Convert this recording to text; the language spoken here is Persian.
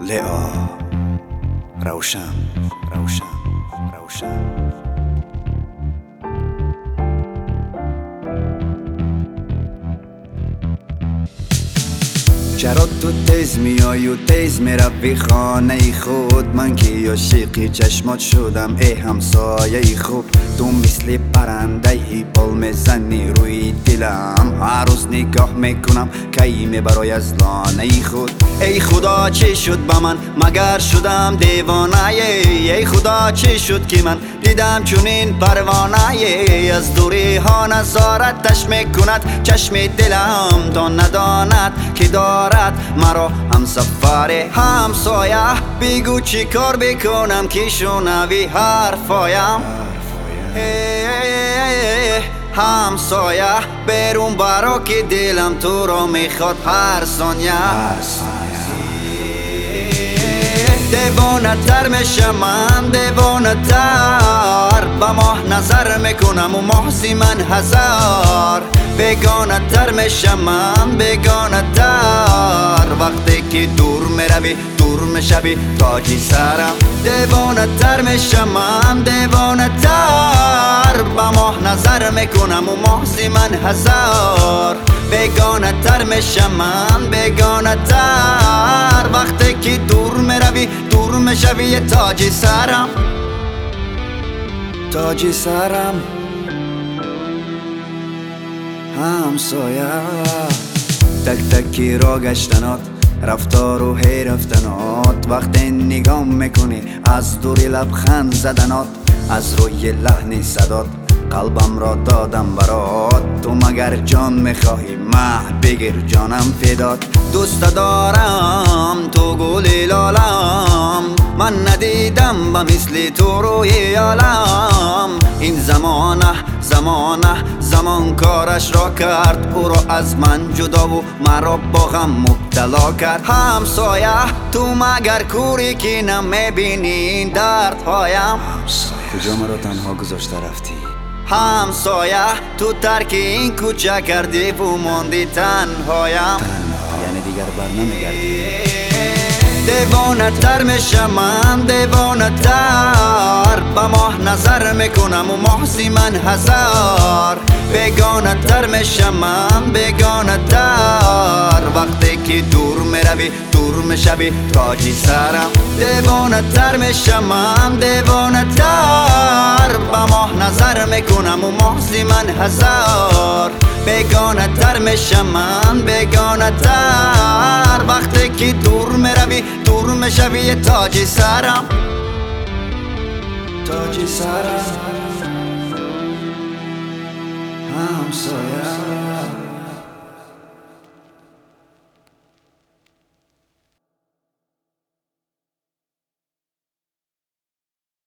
لئا روشن روشن روشن. چرا تو تیز میای و تیز میروی خانه خود؟ من که عاشق چشمات شدم ای همسایه خوب. تو مثل پرنده ای پل میزنی روی دلم، هر روز نگاه میکنم کی میبرای از لانه خود. ای خدا چی شد با من مگر شدم دیوانه؟ ای خدا چی شد که من دیدم چونین پروانه؟ از دوری ها نظارتش میکند چشم دلم تا نداند که دارد مرا همسفر همسایه. بگو چی کار بکنم که شنوی حرفایم؟ همسایه برون برا که دلم تو را میخواد هر ثانیه. دیوانه تر میشم من، دیوانه تر با ماه نظر میکنم و محضی من هزار. بیگانه تر میشم من، بیگانه تر وقتی که دور میروی دور میشوی تاجی سرم. دیوانه تر میشم من، دیوانه تر با ماه نظر میکنم و محضی من هزار. بیگانه تر میشم من، بیگانه تر وقتی که دور میروی دور میشوی تاجی سرم، تاجی سرم همسایه. تک تکی را گشتنات رفتار و هی رفتنات، وقتی نگاه میکنی از دوری لبخند زدنات، از روی لحن صدات قلبم را دادم برات. تو مگر جان میخواهی مه بگیر جانم فدات. دوست دارم تو گل لالم، من ندیدم با مثل تو روی عالم. این زمان کارش را کرد، او را از من جدا و مرا با غم مبتلا کرد. همسایه تو مگر کوری که نمیبینی این دردهایم؟ کجا مرا تنها گذاشته رفتی؟ همسایه تو ترک این کوچه کردی و ماندی تنهایم. یعنی دیگر بر نمیگردی؟ دیوانه تر میشم من، دیوانه تر با ماه نظر میکنم و محضی من هزار. بیگانه تر میشم من، بیگانه تر وقتی که دور میروی دور میشوی تاجی سرم. دیوانه تر میشم من، دیوانه تر با ماه نظر میکنم و محضی من هزار. بیگانه تر میشم من، بیگانه تر وقتی که دور میروی دور میشوی تاجی سرم، تاجی سرم همسایه.